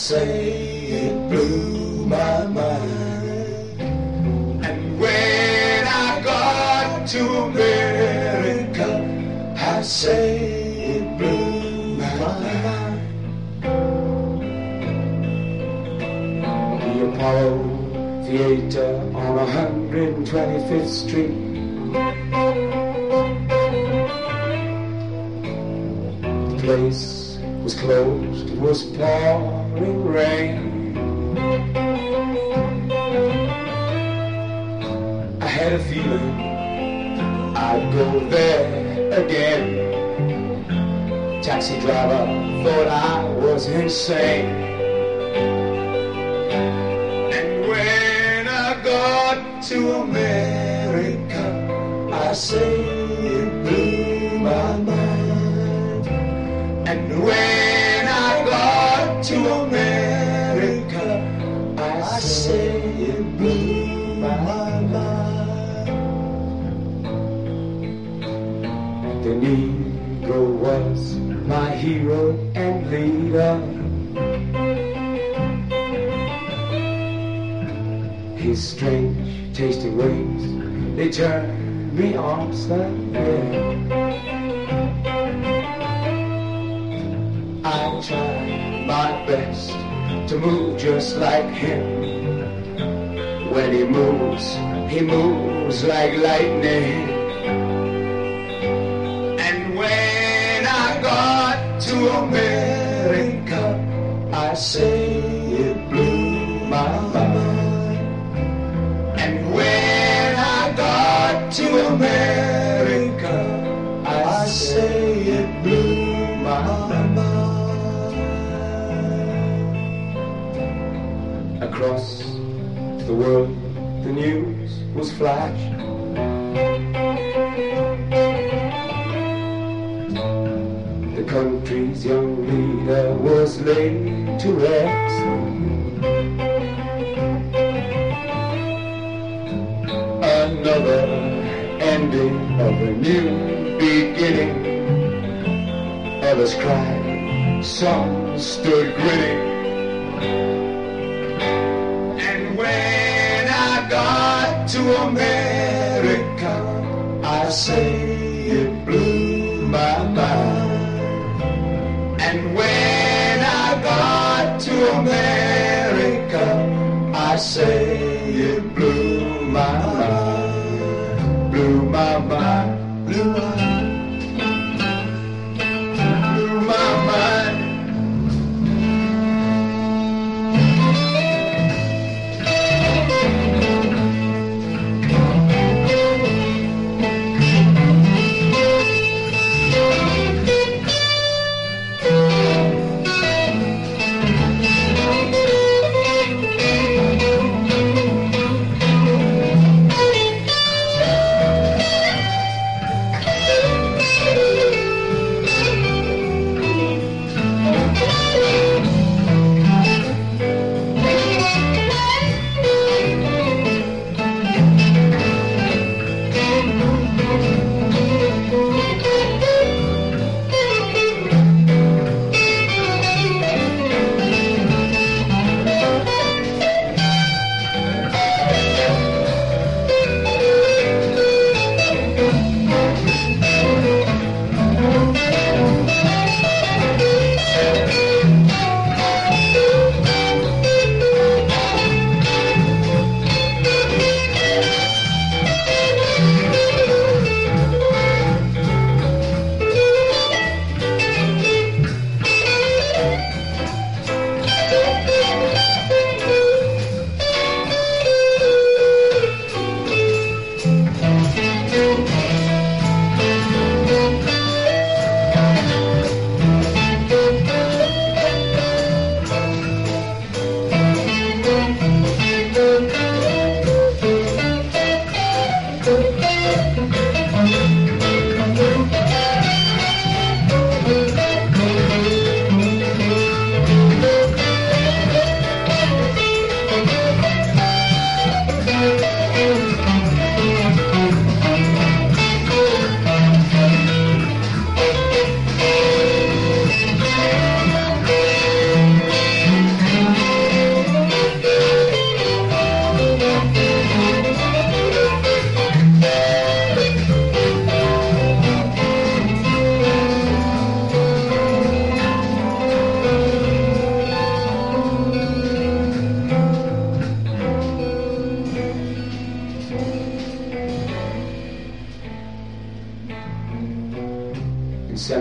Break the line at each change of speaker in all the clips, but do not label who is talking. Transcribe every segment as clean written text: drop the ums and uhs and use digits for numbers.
say it blew my mind. And when I got to America, I say it blew my mind. The Apollo Theater on 125th Street. The place was closed, it was pouring rain. I had a feeling I'd go there again. Taxi driver thought I was insane. And when I got to America, I say it blew my mind. And when I got to America, I say it blew my mind. The Negro was my hero and leader. His strange tasting ways, they turned me upside down. I tried my best to move just like him. When he moves like lightning. And when I got to America, I say it blew my mind. And when I got to America, I say it blew my mind. Across the world, the news was flashed. The country's young leader was laid to rest. Another ending of a new beginning. Others cried, some stood grinning. And when I got to America, I say it blew my mind. And when I got to America, I say it blew my mind, blew my mind, blew my mind, blew my mind.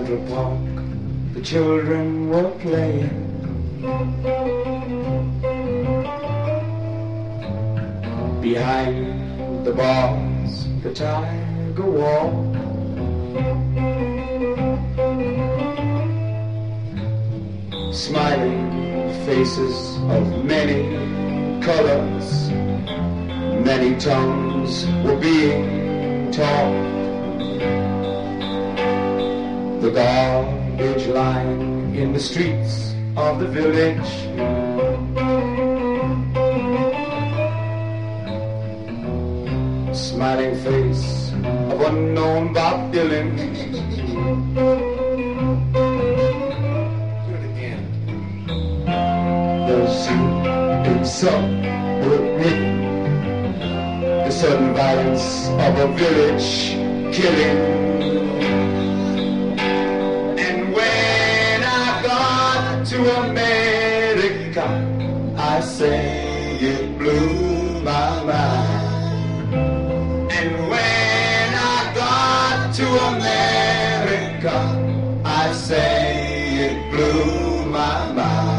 Central Park, the children were playing. Behind the bars, the tiger walked. Smiling faces of many colors, many tongues were being taught. The garbage line in the streets of the village, smiling face of unknown Bob Dylan. Some were hidden, the sudden violence of a village killing. And when I got to America, I say it blew my mind. And when I got to America, I say it blew my mind.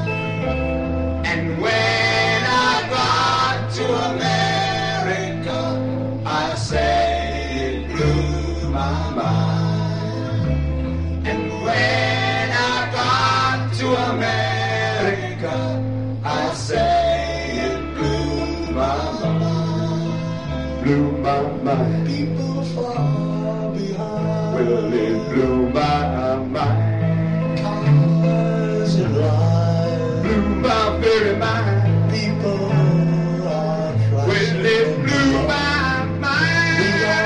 To America, I say it blew my mind. And when I got to America, I say it blew my mind. Blew my mind. People far behind. Well, it blew my mind. Cars and lights. Blew my very mind. People. Well, it blew my mind.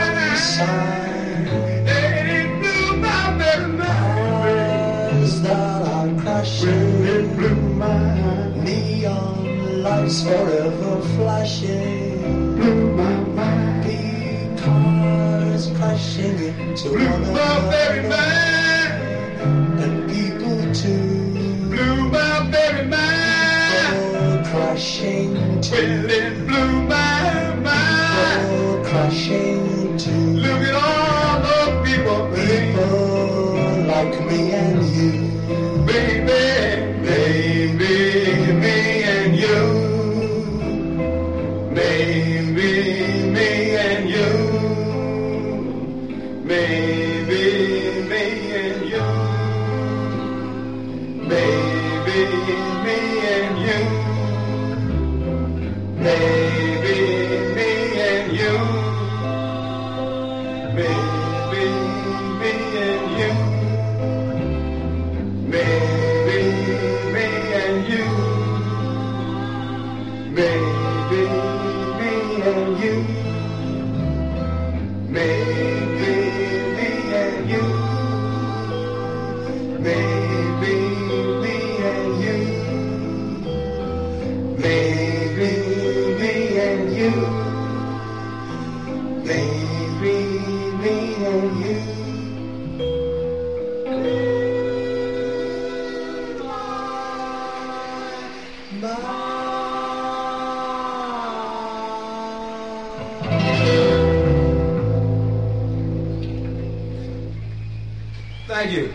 It blew my very mind. That are crashing. Well, it blew my neon lights forever flashing. Blew my mind. Big cars crashing into blew one my very mind. And people too. Blew my very mind. Crashing to well, it blew my mind. People crashing to look at all those people, people like me and you, baby, baby, me and you, maybe me and you, maybe me and you, maybe me and you. Maybe me and you, maybe me and you, maybe me and you, maybe me and you, maybe me and you, maybe me and you, maybe me and you, maybe me and you. Thank you.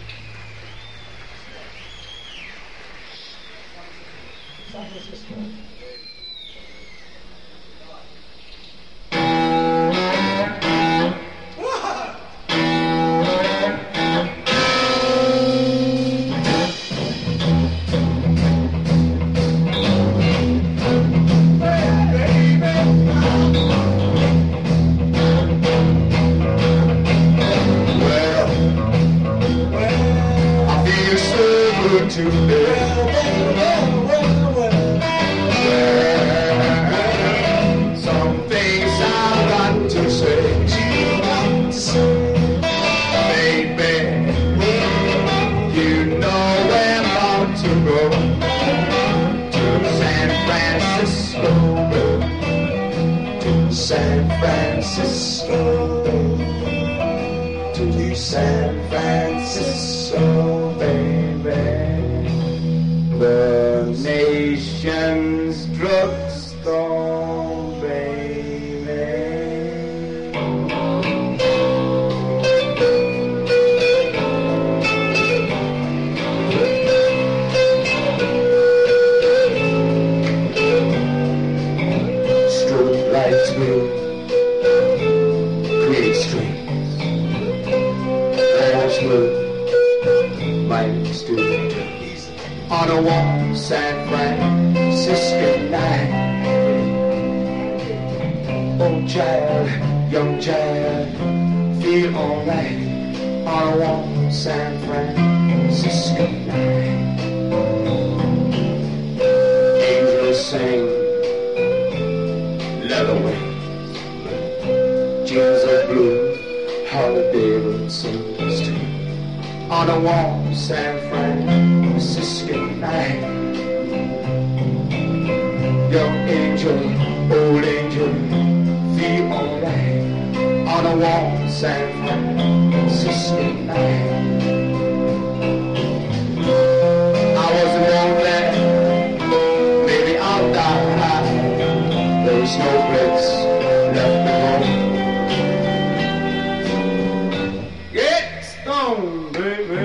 San Francisco, to San Francisco, baby, the nation's drugstore, baby. will create strings. Walls will lights do. On a warm San Francisco night, oh child, young child, feel alright. On a warm San Francisco night, angels sing leather wings, jeans of blue, Harley Davidson's too. On a warm San Francisco night, young angel, old angel, feel alright. On a warm San Francisco night, I wasn't born there, maybe I'll die. There was no place left to go. Get stoned, baby.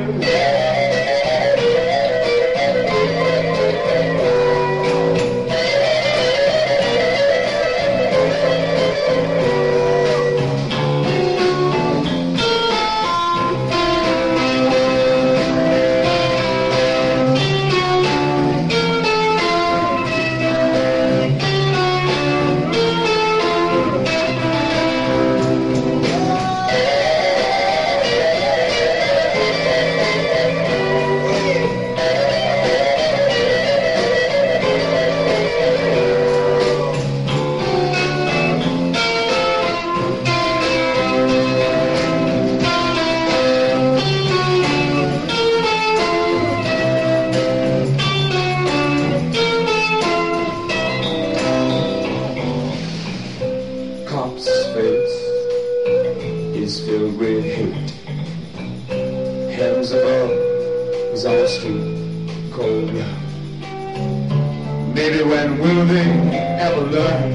Cop's face is filled with hate. Heavens above is on the street cold love. Maybe when will they ever learn?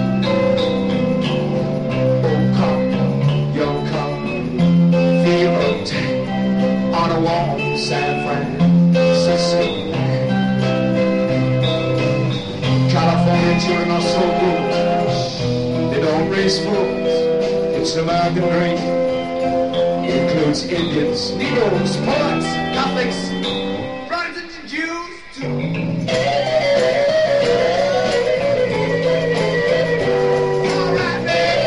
Oh cop, young cop, feel uptight on a warm San Francisco night. California children are so good. They don't raise fools. It's the American dream. It includes Indians, Negroes, Poets, Catholics, Protestants, and Jews too. All right,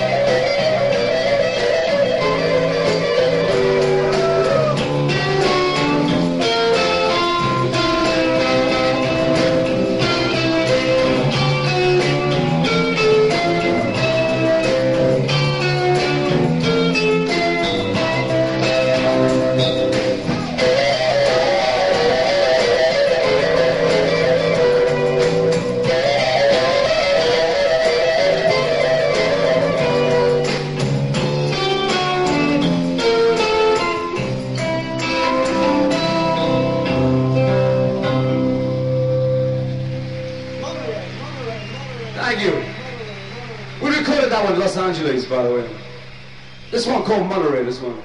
thank you. We recorded that one in Los Angeles, by the way. This one called Monterey, this one.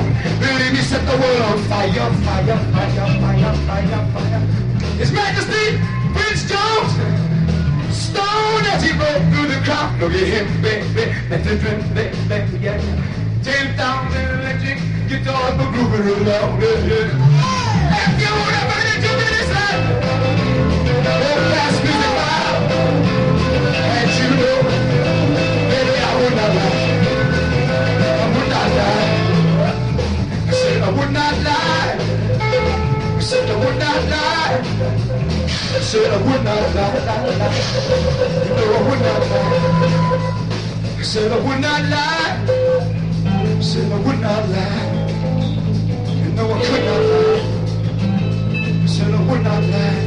Believe me, set the world on fire, fire, fire, fire, fire, fire. His Majesty, Prince Jones, stone as he broke through the crowd. Look at him, baby, baby, yeah. James down the electric guitar for grooving around. If you ever get to this life, don't pass me the mile. And you know, baby, I would not lie. I would not lie. I said I would not lie. I said I would not lie. I said I would not lie. You know I would not lie. I said I would not lie. I said I would not lie. You know I could not lie. I said I would not lie.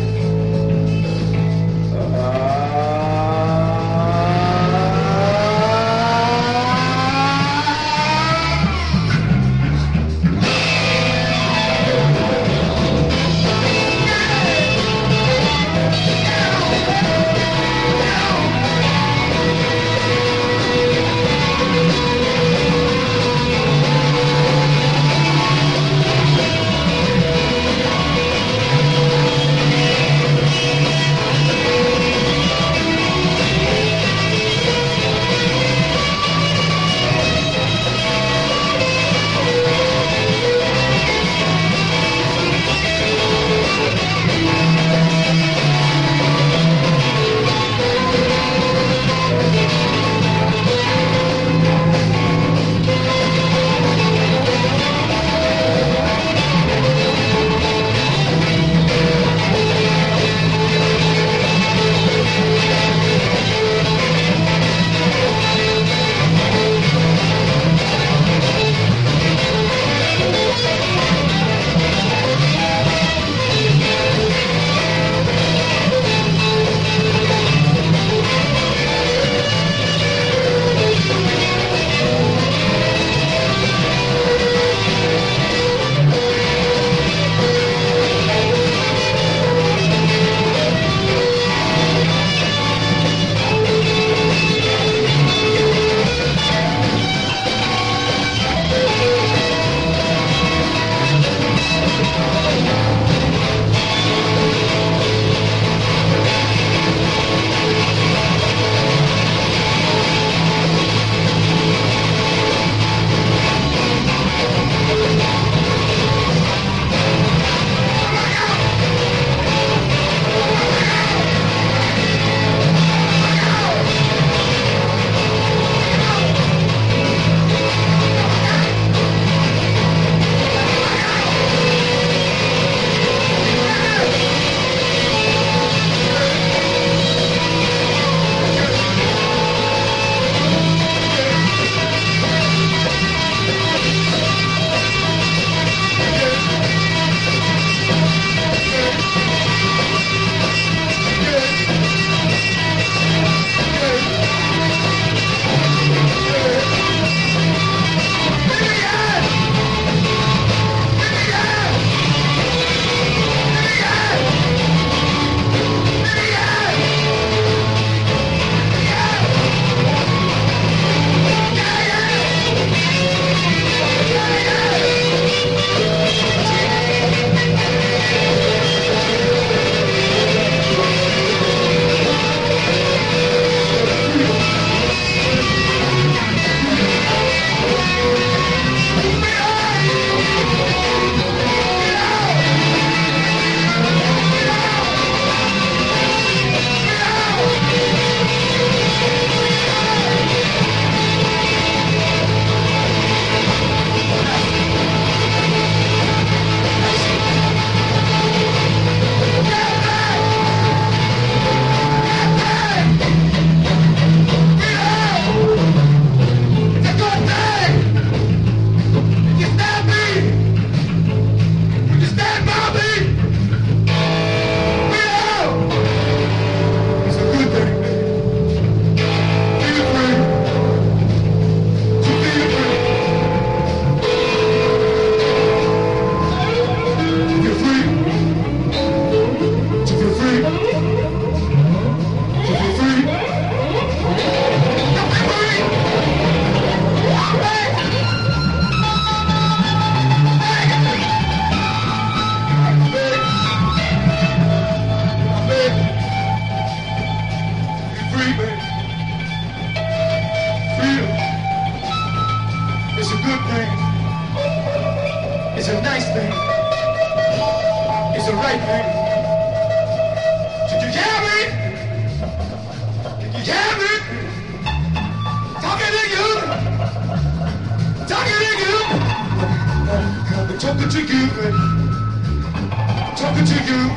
It's a nice thing. It's a right thing. Did you hear me? Did you hear me? Talking to you. Talking to you. I'm talking to you. Talking to you.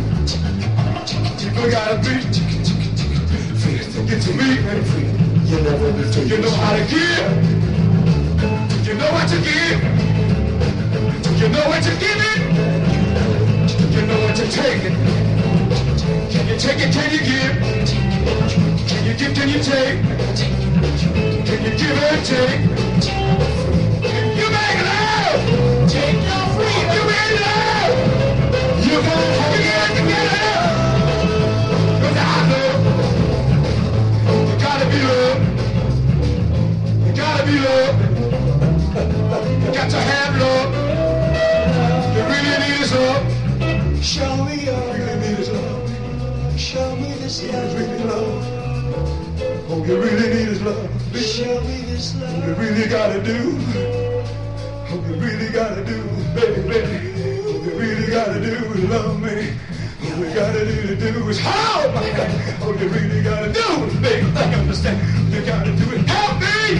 You gotta be. Get to me. You never be free. You know how to give. You know what to give. You know what to give it. You know what to take it. Can you take it? Can you give? Can you give? Can you take? Can you give and take? You make it out. Take your freedom. You make it out. You got to get it out. Cause I know you gotta be loved. You gotta be loved. You got to have love. You really need his love. Show me your love. You really need his love. Show me this love. Really love. Oh, you really need his love. Show me this love. You really gotta do. Oh, you really gotta do, baby, baby. Oh, you really gotta do is love me. All you gotta do is help. All you really gotta do is baby. I understand. You gotta do it. Help me.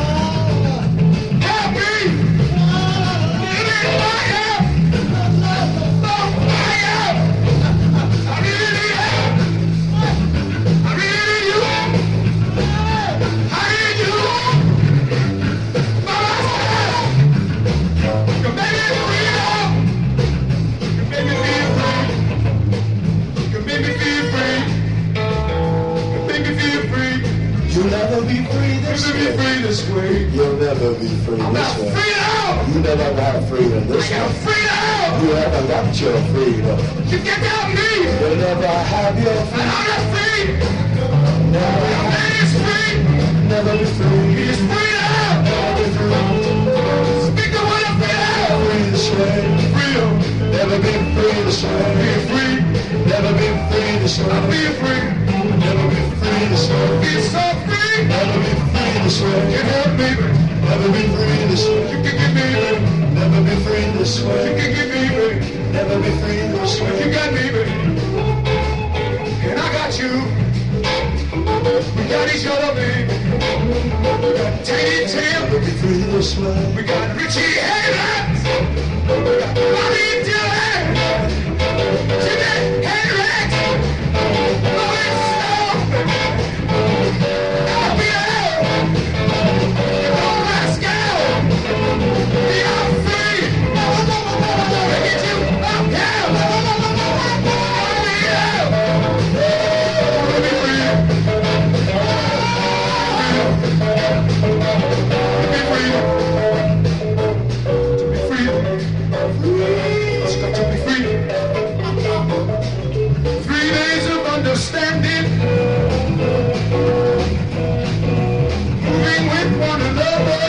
Help me. You need my help. Oh, my help. I really need help. I really need you. I need you. My help. You make me free now. You make me feel free. You make me feel free. You make me feel free. You'll never be free this way. You'll never be free this way.
You'll never be free
I'm
this
not
way.
free now.
You never got freedom
I
this
got
way.
free now.
You haven't got your freedom.
You get down me.
You'll never have your
And
freedom.
I'm not free.
Never,
Man is free.
never be free.
He's free now.
Never be free.
Speak the word of freedom.
Free this way.
Freedom.
Never been free this way.
Being free.
Never been free this
I'm
way.
being free.
Never been free this way.
Being so free.
Never been free this way.
You help me.
Never been free this
You
way.
can get me.
Never been free this
You
way.
can get me.
Never been free this
You
way.
got me. And I got you. We got each other, baby. We got Teddy Tim.
Never been free this way.
We got Richie Havens. We got Bobby Dylan. Jimmy Hendrix. Rolling Stone. LBL. Come let's go. We are free. We get you up down. We'll be free. To be free. It's got to be free. 3 days of understanding. Moving with one another.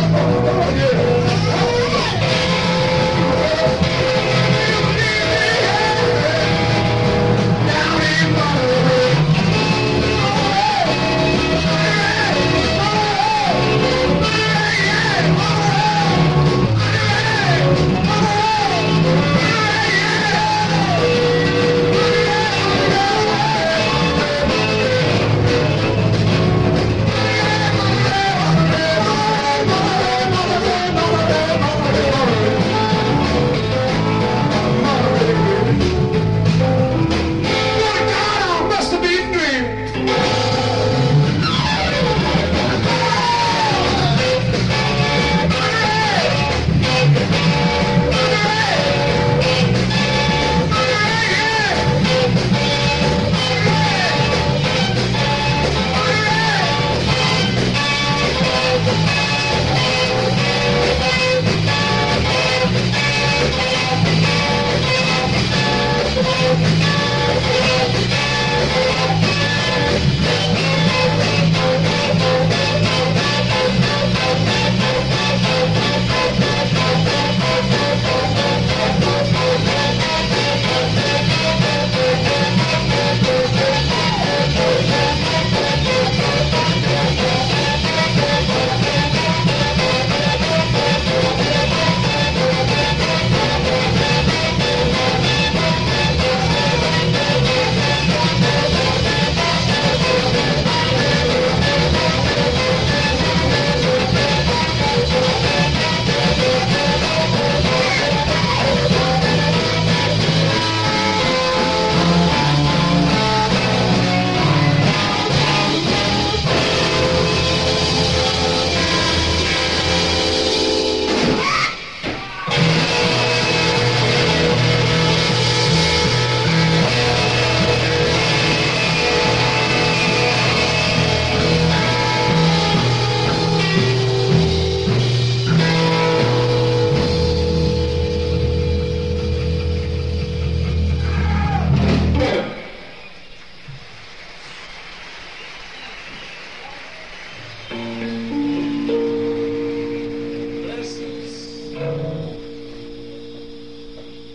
Down in Monterey.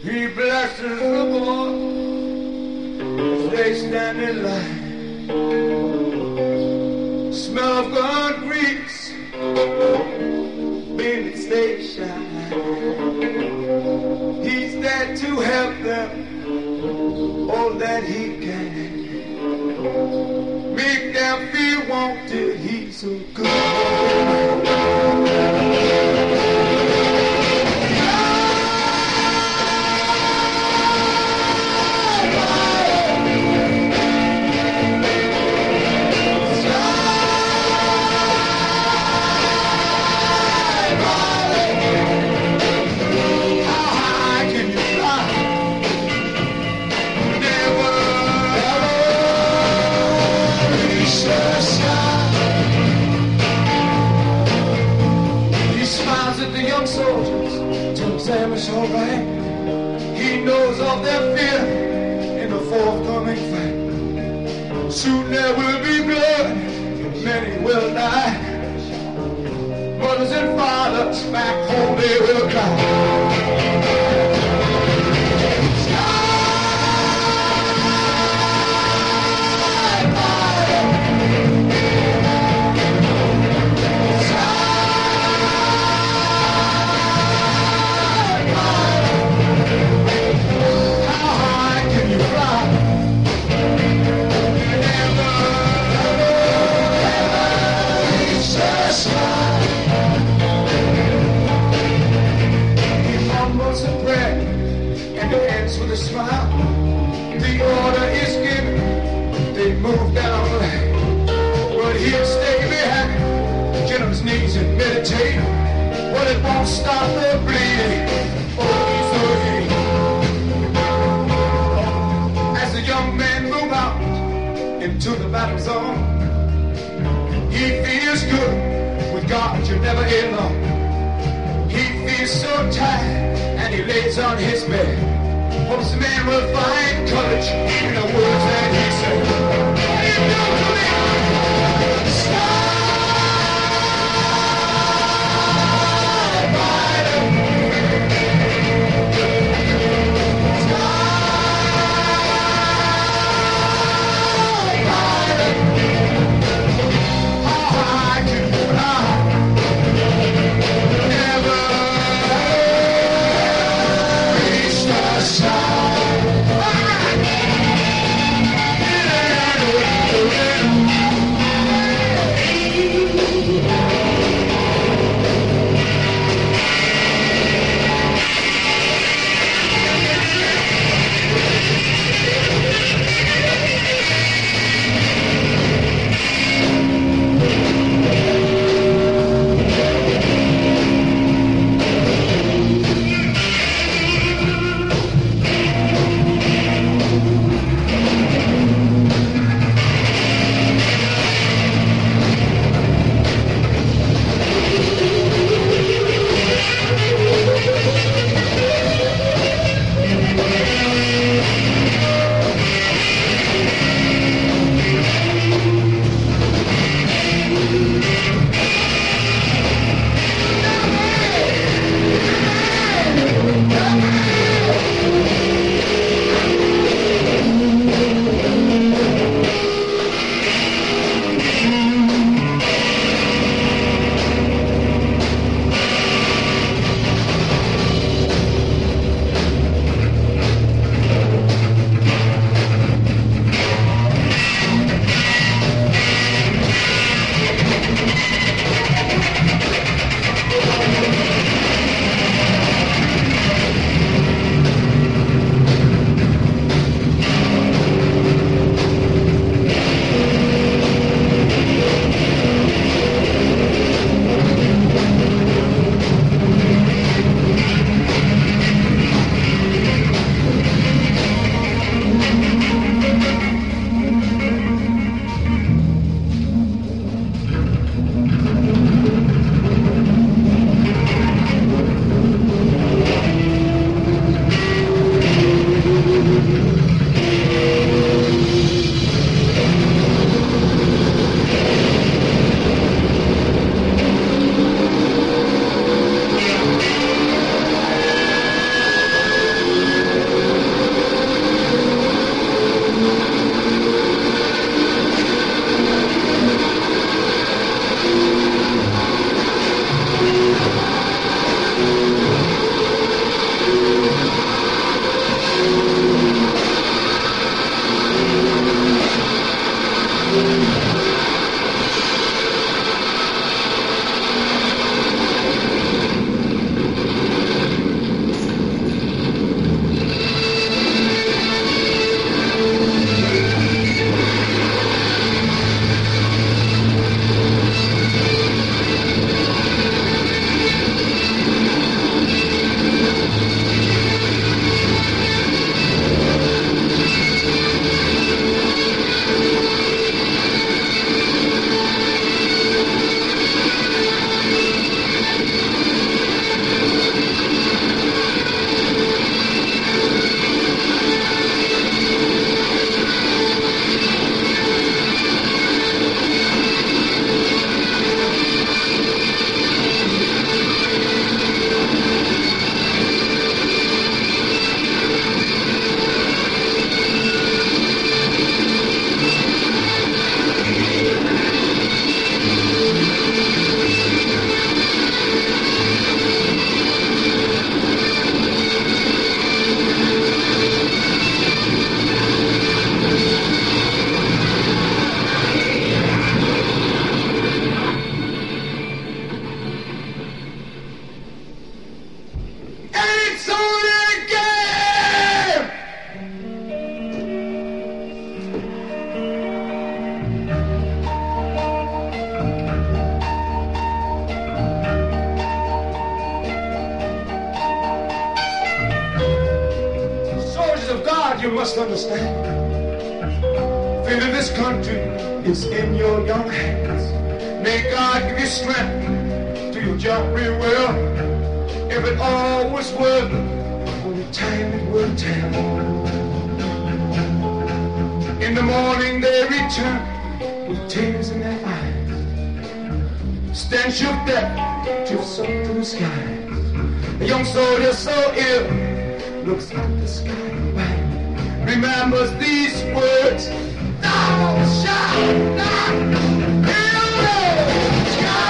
He blesses the boy as they stand in line. Smell of burnt grease beneath they shine. He's there to help them all that he can. Make them feel wanted. He's so good. It's all right. He knows of their fear in the forthcoming fight. Soon there will be blood, and many will die. Mothers and fathers back home they will cry. With a smile, the order is given. They move down the line, but he'll stay behind. Get on his knees and meditate. Well, it won't stop the bleeding. Oh, he's hurting. As the young men move out into the battle zone, he feels good. With God, you're never alone. He feels so tired, and he lays on his bed. Hopes the man will find courage in the words that he said.
you must understand. Fate of this country is in your young hands. May God give you strength to your job real well. If it all was worth it, when the time it will tell. In the morning they return with tears in their eyes. Stench of death drifts up to the skies. A young soldier so ill looks at the sky and remembers these words. No, shall not build sky.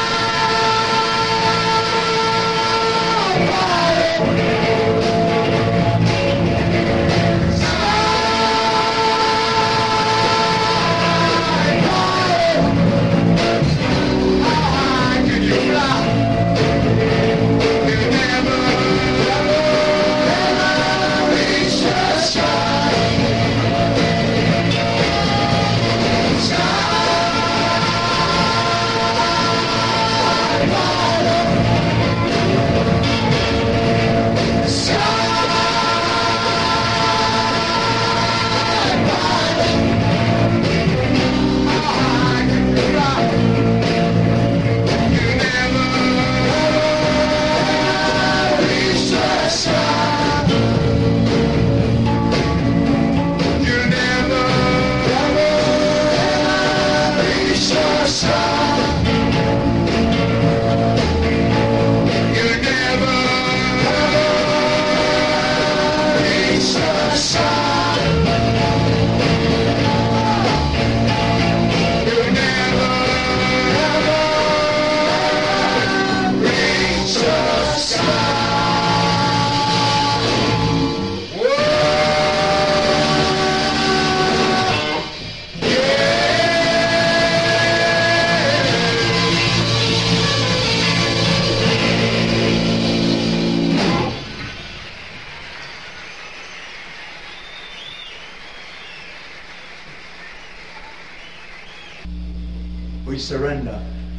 We surrender.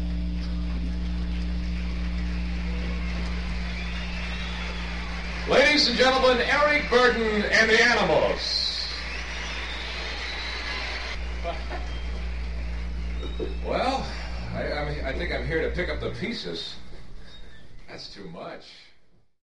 Ladies and gentlemen, Eric Burden and the Animals. Well, I think I'm here to pick up the pieces. That's too much.